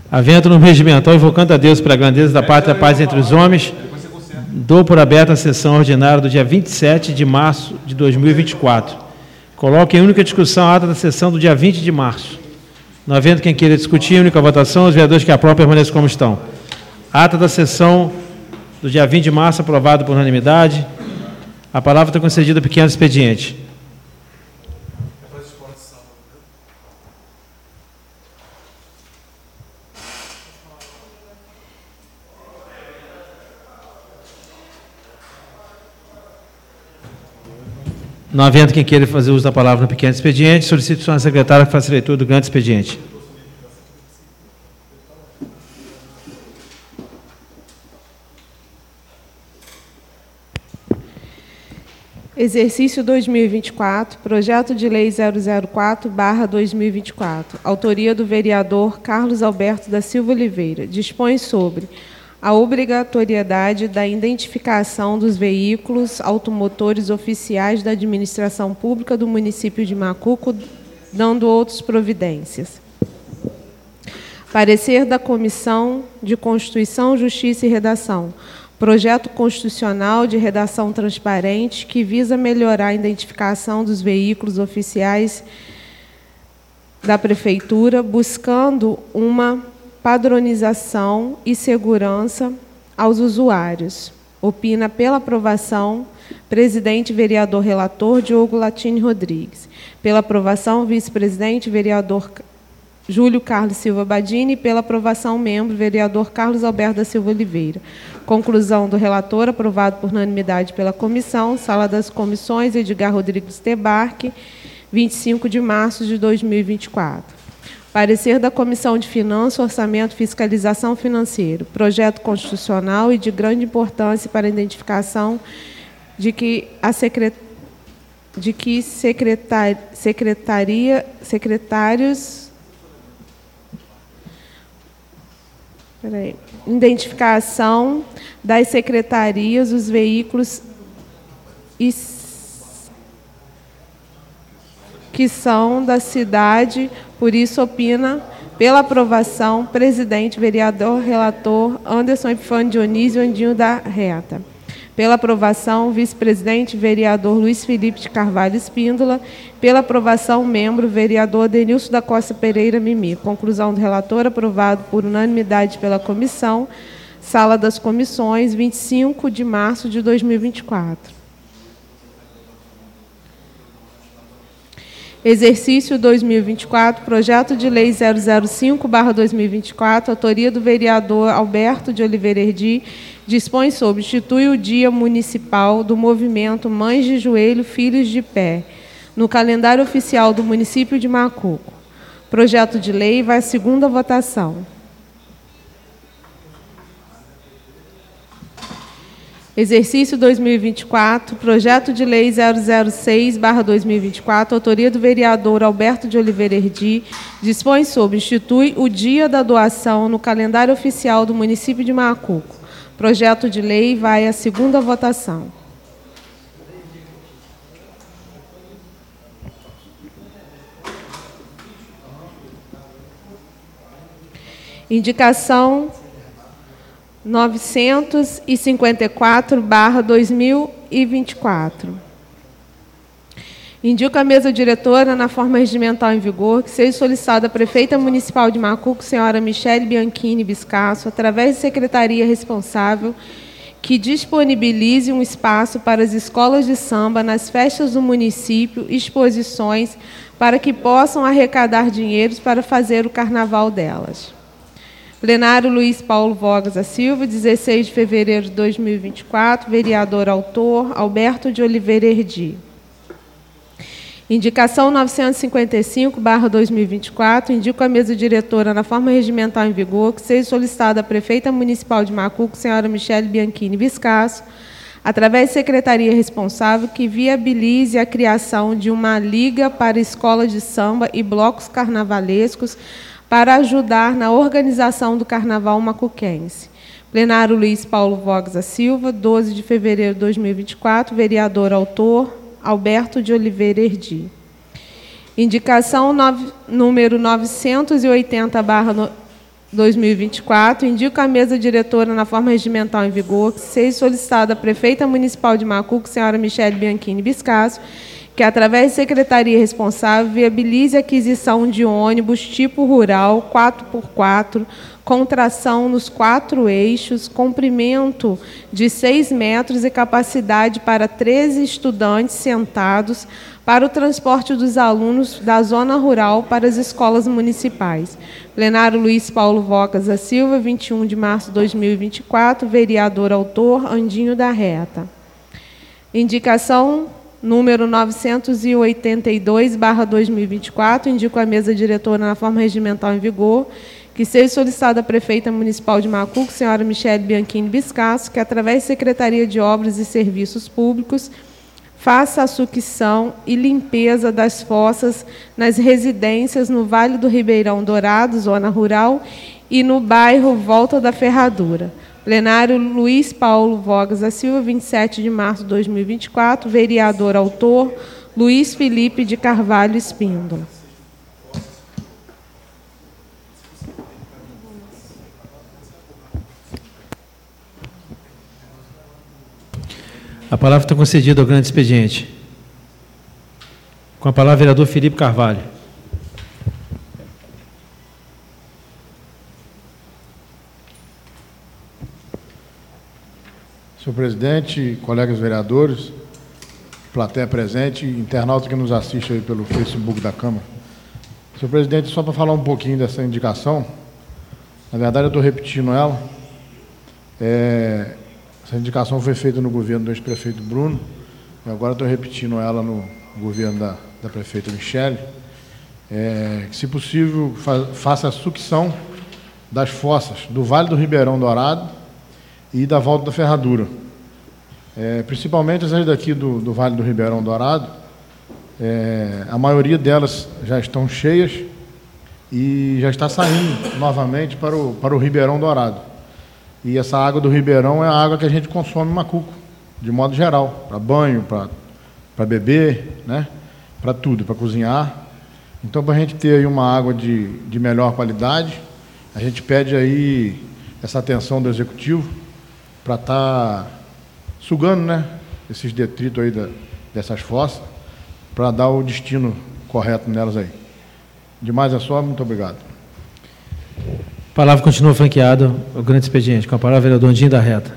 Havendo no regimental, invocando a Deus pela grandeza da pátria e a paz entre os homens, dou por aberta a sessão ordinária do dia 27 de março de 2024. Coloque em única discussão a ata da sessão do dia 20 de março. Não havendo quem queira discutir, única votação, os vereadores que aprovam permaneçam como estão. Ata da sessão do dia 20 de março, aprovado por unanimidade. A palavra está concedida a pequeno expediente. Não havendo quem queira fazer uso da palavra no pequeno expediente, solicito à senhora secretária que faça a leitura do grande expediente. Exercício 2024, projeto de lei 004/2024, autoria do vereador Carlos Alberto da Silva Oliveira, dispõe sobre a obrigatoriedade da identificação dos veículos automotores oficiais da administração pública do município de Macuco, dando outras providências. Parecer da Comissão de Constituição, Justiça e Redação. Projeto constitucional de redação transparente que visa melhorar a identificação dos veículos oficiais da Prefeitura, buscando uma padronização e segurança aos usuários. Opina pela aprovação, presidente vereador relator Diogo Latini Rodrigues. Pela aprovação, vice-presidente vereador Júlio Carlos Silva Badini. Pela aprovação, membro vereador Carlos Alberto da Silva Oliveira. Conclusão do relator, aprovado por unanimidade pela comissão. Sala das Comissões, Edgar Rodrigues Tebarque, 25 de março de 2024. Parecer da Comissão de Finanças, Orçamento e Fiscalização Financeira. Projeto constitucional e de grande importância para a identificação de que identificação das secretarias, os veículos que são da cidade, por isso opina pela aprovação, presidente, vereador, relator Anderson Epifânio Dionísio Andinho da Reta. Pela aprovação, vice-presidente, vereador Luiz Felipe de Carvalho Espíndola. Pela aprovação, membro, vereador Denilson da Costa Pereira Mimi. Conclusão do relator, aprovado por unanimidade pela comissão. Sala das Comissões, 25 de março de 2024. Exercício 2024, projeto de lei 005/2024, autoria do vereador Alberto de Oliveira Erdi, dispõe sobre institui o Dia Municipal do Movimento Mães de Joelho, Filhos de Pé, no calendário oficial do município de Macuco. Projeto de lei vai à segunda votação. Exercício 2024, projeto de lei 006/2024, autoria do vereador Alberto de Oliveira Erdi, dispõe sobre institui o Dia da Doação no calendário oficial do município de Macuco. Projeto de lei vai à segunda votação. Indicação 954/2024. Indico a mesa diretora, na forma regimental em vigor, que seja solicitada a prefeita municipal de Macuco, senhora Michele Bianchini Biscasso, através de secretaria responsável, que disponibilize um espaço para as escolas de samba nas festas do município, exposições, para que possam arrecadar dinheiros para fazer o carnaval delas. Plenário Luiz Paulo Vogas da Silva, 16 de fevereiro de 2024, vereador autor Alberto de Oliveira Erdi. Indicação 955/2024, indico a mesa diretora na forma regimental em vigor, que seja solicitada a prefeita municipal de Macuco, senhora Michele Bianchini Biscasso, através de secretaria responsável, que viabilize a criação de uma liga para escolas de samba e blocos carnavalescos, para ajudar na organização do Carnaval macuquense. Plenário Luiz Paulo Vogas da Silva, 12 de fevereiro de 2024, vereador autor Alberto de Oliveira Erdi. Indicação número 980/... 2024, indico à mesa diretora, na forma regimental em vigor, que seja solicitada à prefeita municipal de Macuco, senhora Michele Bianchini Biscasso, que, através de secretaria responsável, viabilize a aquisição de ônibus tipo rural 4x4, com tração nos 4 eixos, comprimento de 6 metros e capacidade para 13 estudantes sentados, para o transporte dos alunos da zona rural para as escolas municipais. Plenário Luiz Paulo Vogas da Silva, 21 de março de 2024, vereador autor Andinho da Reta. Indicação número 982/2024, indico à mesa diretora, na forma regimental em vigor, que seja solicitada à prefeita municipal de Macuco, senhora Michele Bianchini Biscasso, que, através de Secretaria de Obras e Serviços Públicos, faça a sucção e limpeza das fossas nas residências no Vale do Ribeirão Dourado, zona rural, e no bairro Volta da Ferradura. Plenário Luiz Paulo Vogas da Silva, 27 de março de 2024, vereador autor Luiz Felipe de Carvalho Espíndola. A palavra está concedida ao grande expediente. Com a palavra, vereador Felipe Carvalho. Senhor presidente, colegas vereadores, plateia presente, internauta que nos assiste aí pelo Facebook da Câmara. Senhor presidente, só para falar um pouquinho dessa indicação, na verdade eu estou repetindo ela. Essa indicação foi feita no governo do ex-prefeito Bruno, e agora estou repetindo ela no governo da prefeita Michele, que, se possível, faça a sucção das fossas do Vale do Ribeirão Dourado e da Volta da Ferradura. Principalmente as daqui do Vale do Ribeirão Dourado, a maioria delas já estão cheias e já está saindo novamente para o Ribeirão Dourado. E essa água do Ribeirão é a água que a gente consome em Macuco, de modo geral, para banho, para beber, né? Para tudo, para cozinhar. Então, para a gente ter aí uma água de melhor qualidade, a gente pede aí essa atenção do Executivo para estar sugando, né, esses detritos aí dessas fossas, para dar o destino correto nelas aí. Demais é só, muito obrigado. A palavra continua franqueada ao grande expediente. Com a palavra, vereador Andinho da Reta.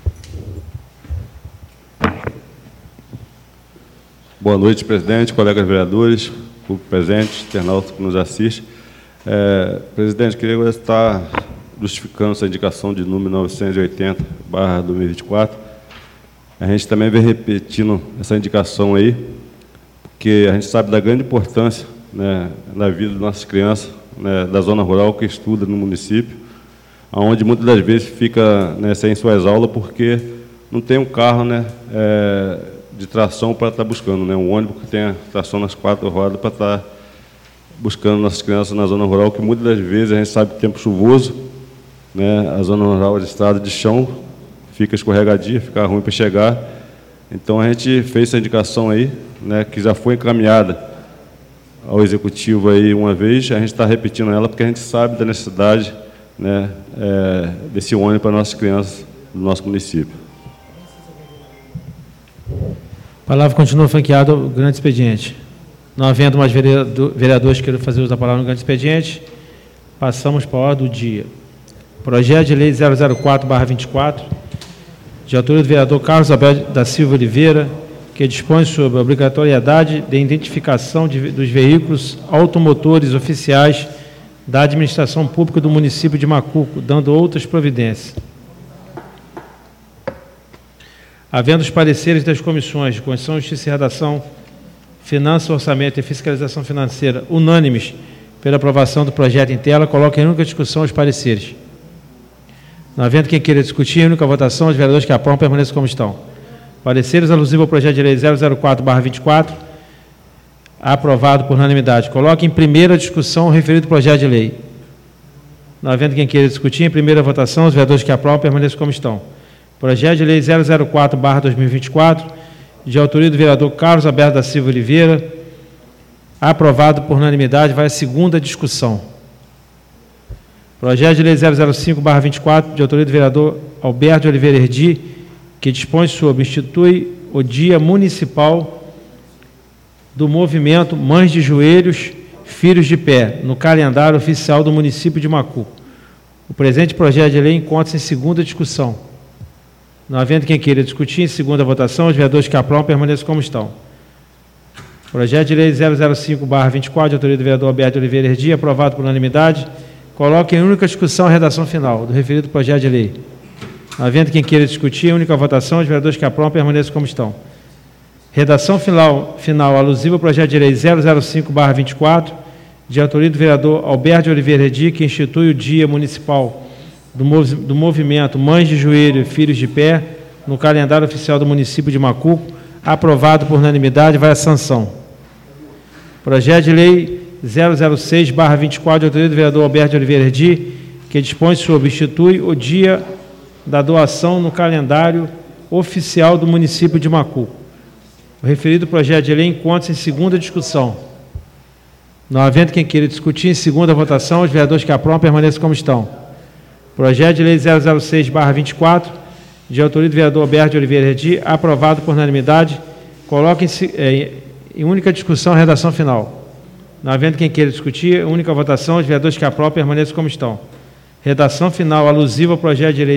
Boa noite, presidente, colegas vereadores, público presente, internauta que nos assiste. Presidente, queria estar justificando essa indicação de número 980/2024. A gente também vem repetindo essa indicação aí, porque a gente sabe da grande importância, né, na vida das nossas crianças, né, da zona rural que estuda no município, onde muitas das vezes fica, né, sem suas aulas porque não tem um carro, né, de tração para estar buscando, né, um ônibus que tenha tração nas 4 rodas para estar buscando nossas crianças na zona rural, que muitas das vezes a gente sabe que tempo chuvoso, né, a zona rural de estrada de chão fica escorregadia, fica ruim para chegar. Então a gente fez essa indicação aí, né, que já foi encaminhada ao Executivo aí uma vez, a gente está repetindo ela porque a gente sabe da necessidade, né, desse ônibus para nossas crianças do nosso município. A palavra continua franqueada ao grande expediente. Não havendo mais vereadores que queiram fazer uso da palavra no grande expediente, passamos para a ordem do dia. Projeto de Lei 004/24, de autoria do vereador Carlos Alberto da Silva Oliveira, que dispõe sobre a obrigatoriedade de identificação dos veículos automotores oficiais da administração pública do município de Macuco, dando outras providências. Havendo os pareceres das comissões de Constituição, Justiça e Redação, Finanças, Orçamento e Fiscalização Financeira unânimes pela aprovação do projeto em tela, coloco em única discussão os pareceres. Não havendo quem queira discutir, em única votação, os vereadores que aprovam permaneçam como estão. Pareceres alusivos ao projeto de lei 004/24, aprovado por unanimidade. Coloque em primeira discussão o referido projeto de lei. Não havendo quem queira discutir, em primeira votação, os vereadores que aprovam permaneçam como estão. Projeto de lei 004/2024, de autoria do vereador Carlos Alberto da Silva Oliveira, aprovado por unanimidade, vai à segunda discussão. Projeto de Lei 005/24, de autoria do vereador Alberto de Oliveira Herdi, que dispõe sobre, institui o Dia Municipal do Movimento Mães de Joelhos, Filhos de Pé, no calendário oficial do município de Macuco. O presente projeto de lei encontra-se em segunda discussão. Não havendo quem queira discutir, em segunda votação, os vereadores que aprovam permaneçam como estão. Projeto de lei 005/24, de autoria do vereador Alberto de Oliveira Herdi, aprovado por unanimidade, coloca em única discussão a redação final do referido projeto de lei. Não havendo quem queira discutir, em única votação, os vereadores que aprovam permaneçam como estão. Redação final alusiva ao projeto de lei 005/24, de autoria do vereador Alberto de Oliveira Herdi, que institui o Dia Municipal do Movimento Mães de Joelho e Filhos de Pé, no calendário oficial do município de Macuco, aprovado por unanimidade, vai à sanção. Projeto de lei 006/24, de autoria do vereador Alberto de Oliveira Herdi, que dispõe sobre, institui o Dia da Doação no calendário oficial do município de Macuco. O referido projeto de lei encontra-se em segunda discussão. Não havendo quem queira discutir, em segunda votação, os vereadores que aprovam permaneçam como estão. Projeto de lei 006/24, de autoria do vereador Alberto de Oliveira Herdi, aprovado por unanimidade, coloca em única discussão a redação final. Não havendo quem queira discutir, única votação, os vereadores que aprovam permaneçam como estão. Redação final alusiva ao projeto de lei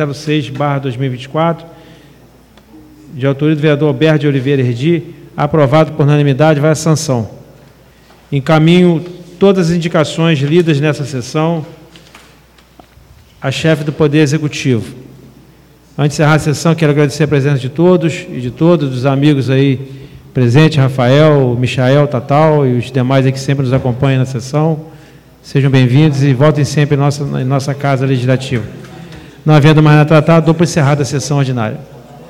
006/2024, de autoria do vereador Alberto de Oliveira Herdi, aprovado por unanimidade, vai à sanção. Encaminho todas as indicações lidas nessa sessão à chefe do Poder Executivo. Antes de encerrar a sessão, quero agradecer a presença de todos e de todos os amigos aí presentes, Rafael, Michael, Tatal e os demais aí que sempre nos acompanham na sessão. Sejam bem-vindos e voltem sempre em nossa Casa Legislativa. Não havendo mais nada tratado, dou por encerrada a sessão ordinária.